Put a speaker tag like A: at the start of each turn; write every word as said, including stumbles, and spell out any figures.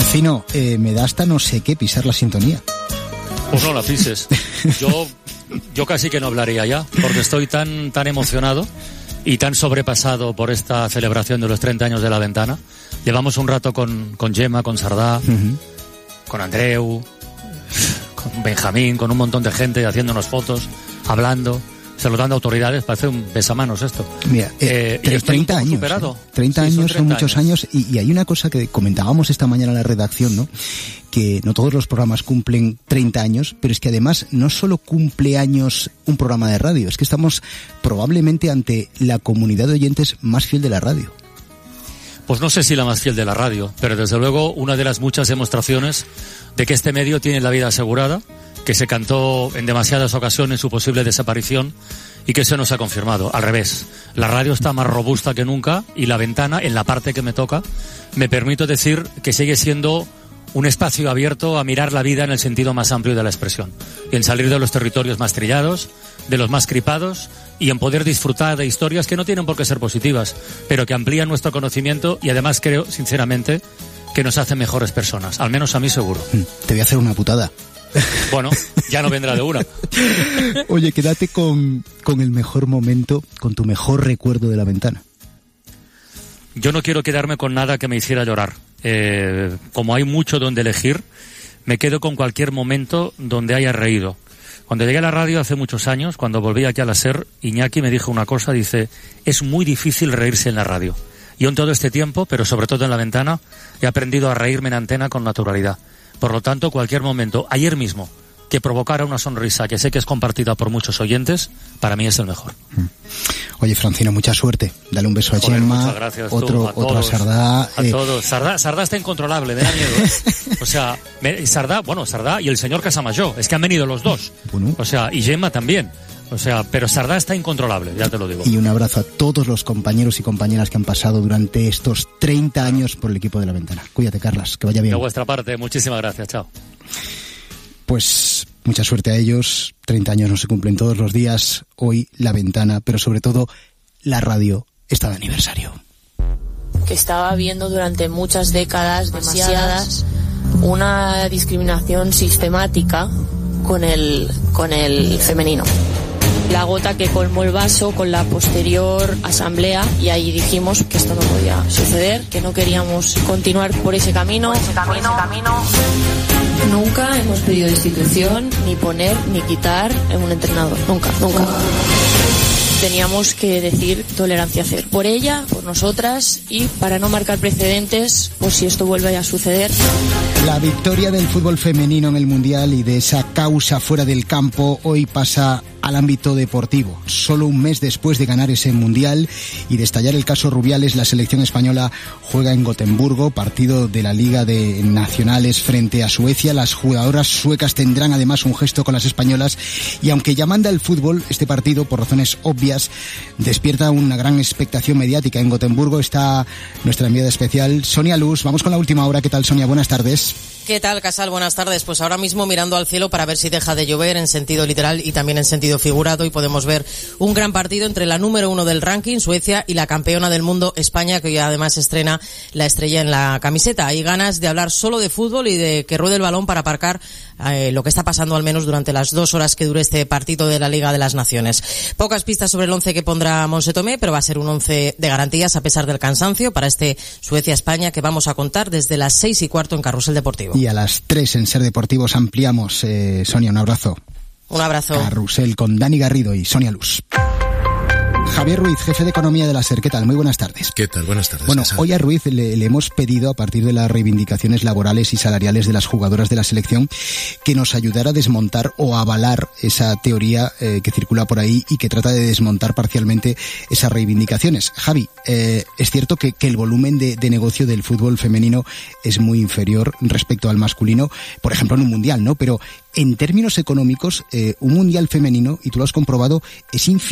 A: Francino, eh, me da hasta no sé qué pisar la sintonía.
B: Pues no la pises. Yo, yo casi que no hablaría ya, porque estoy tan, tan emocionado y tan sobrepasado por esta celebración de los treinta años de La Ventana. Llevamos un rato con, con Gemma, con Sardá, uh-huh. con Andreu, con Benjamín, con un montón de gente haciéndonos fotos, hablando, saludando a autoridades. Parece un besamanos esto.
A: Mira, eh, eh, treinta años. Superado. Eh, treinta sí, años son, treinta son muchos años, años y, y hay una cosa que comentábamos esta mañana en la redacción, ¿no? Que no todos los programas cumplen treinta años, pero es que además no solo cumple años un programa de radio, es que estamos probablemente ante la comunidad de oyentes más fiel de la radio.
B: Pues no sé si la más fiel de la radio, pero desde luego una de las muchas demostraciones de que este medio tiene la vida asegurada, que se cantó en demasiadas ocasiones su posible desaparición y que se nos ha confirmado. Al revés, la radio está más robusta que nunca y La Ventana, en la parte que me toca, me permito decir que sigue siendo un espacio abierto a mirar la vida en el sentido más amplio de la expresión y en salir de los territorios más trillados, de los más cripados y en poder disfrutar de historias que no tienen por qué ser positivas, pero que amplían nuestro conocimiento y además creo, sinceramente, que nos hacen mejores personas, al menos a mí seguro.
A: Te voy a hacer una putada.
B: Bueno, ya no vendrá de una.
A: Oye, quédate con, con el mejor momento, con tu mejor recuerdo de La Ventana.
B: Yo no quiero quedarme con nada que me hiciera llorar. Eh, como hay mucho donde elegir, me quedo con cualquier momento donde haya reído. Cuando llegué a la radio hace muchos años, cuando volví aquí a la SER, Iñaki me dijo una cosa, dice, es muy difícil reírse en la radio. Yo en todo este tiempo, pero sobre todo en La Ventana, he aprendido a reírme en antena con naturalidad. Por lo tanto, cualquier momento, ayer mismo, que provocara una sonrisa que sé que es compartida por muchos oyentes, para mí es el mejor.
A: Oye, Francino, mucha suerte. Dale un beso a
B: Joder,
A: Gemma,
B: muchas gracias,
A: otro,
B: tú, a
A: otro
B: todos,
A: a Sardá.
B: A eh... todos. Sardá, Sardá está incontrolable, me da miedo. ¿eh? O sea, me, Sardá, bueno, Sardá y el señor Casamayor, es que han venido los dos. Bueno. O sea, y Gemma también. O sea, pero Sardá está incontrolable, ya te lo digo.
A: Y un abrazo a todos los compañeros y compañeras que han pasado durante estos treinta años por el equipo de La Ventana. Cuídate, Carlas, que vaya bien.
B: De vuestra parte, muchísimas gracias, chao.
A: Pues mucha suerte a ellos. treinta años no se cumplen todos los días. Hoy La Ventana, pero sobre todo la radio está de aniversario.
C: Que estaba viendo durante muchas décadas, demasiadas, una discriminación sistemática con el, con el femenino. La gota que colmó el vaso con la posterior asamblea, y ahí dijimos que esto no podía suceder, que no queríamos continuar por ese camino. Por ese camino, por ese camino. Nunca hemos pedido destitución, ni poner, ni quitar en un entrenador. Nunca, nunca. Teníamos que decir tolerancia cero. Por ella, por nosotras y para no marcar precedentes por si esto vuelve a suceder.
A: La victoria del fútbol femenino en el Mundial y de esa causa fuera del campo hoy pasa al ámbito deportivo. Solo un mes después de ganar ese Mundial y de estallar el caso Rubiales, la selección española juega en Gotemburgo, partido de la Liga de Nacionales frente a Suecia. Las jugadoras suecas tendrán además un gesto con las españolas y aunque ya manda el fútbol, este partido, por razones obvias, despierta una gran expectación mediática. En Gotemburgo está nuestra enviada especial, Sonia Luz. Vamos con la última hora. ¿Qué tal, Sonia? Buenas tardes.
D: ¿Qué tal, Casal? Buenas tardes. Pues ahora mismo mirando al cielo para ver si deja de llover en sentido literal y también en sentido figurado, y podemos ver un gran partido entre la número uno del ranking, Suecia, y la campeona del mundo, España, que hoy además estrena la estrella en la camiseta. Hay ganas de hablar solo de fútbol y de que ruede el balón para aparcar eh, lo que está pasando al menos durante las dos horas que dure este partido de la Liga de las Naciones. Pocas pistas sobre el once que pondrá Monse Tomé, pero va a ser un once de garantías a pesar del cansancio para este Suecia-España que vamos a contar desde las seis y cuarto en Carrusel Deportivo.
A: Y a las tres en Ser Deportivos ampliamos. Eh, Sonia, un abrazo.
D: Un abrazo.
A: Carrusel con Dani Garrido y Sonia Luz. Javier Ruiz, jefe de Economía de la SER. ¿Qué tal? Muy buenas tardes.
E: ¿Qué tal? Buenas tardes.
A: Bueno,
E: Casal.
A: hoy a Ruiz le, le hemos pedido, a partir de las reivindicaciones laborales y salariales de las jugadoras de la selección, que nos ayudara a desmontar o avalar esa teoría eh, que circula por ahí y que trata de desmontar parcialmente esas reivindicaciones. Javi, eh, es cierto que, que el volumen de, de negocio del fútbol femenino es muy inferior respecto al masculino, por ejemplo en un mundial, ¿no? Pero en términos económicos, eh, un mundial femenino, y tú lo has comprobado, es infinito.